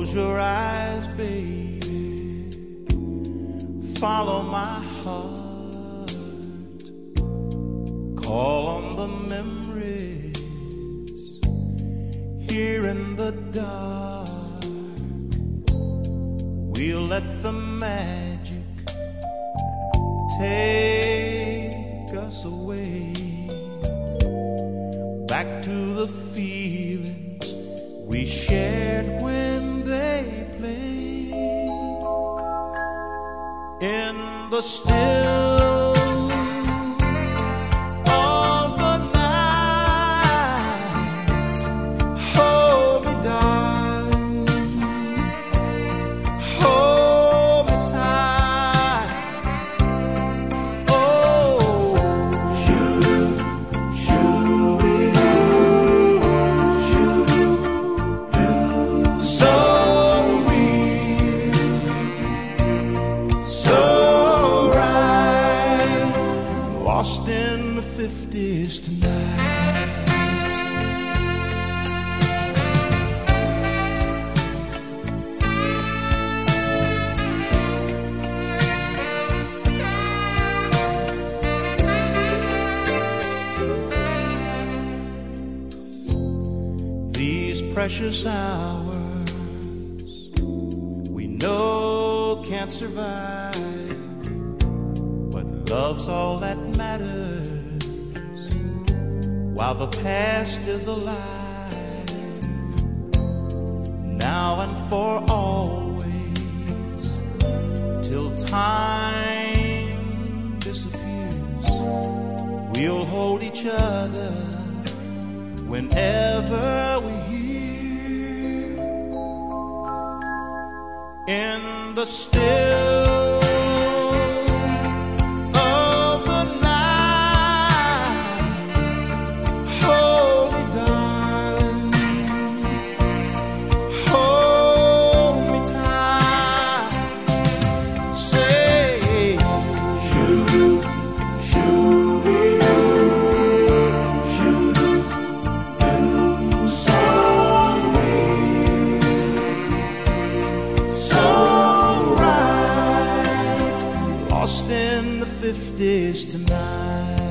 Close your eyes, baby. Follow my heart. Call on the memories here in the dark. We'll let the magic take us away back to the feelings we shared when they played in the still of the night. Hold me, darling, hold me tight. Oh, shoot, shoot, so real, so right, lost in the 50s tonight. These precious hours we know can't survive, but love's all that matters while the past is alive. Now and for always, till time disappears, we'll hold each other whenever we hear in the still of the night. Hold me, darling, hold me tight. Say, shoot, shoot, shoot, so real, so right, lost in the 50s tonight.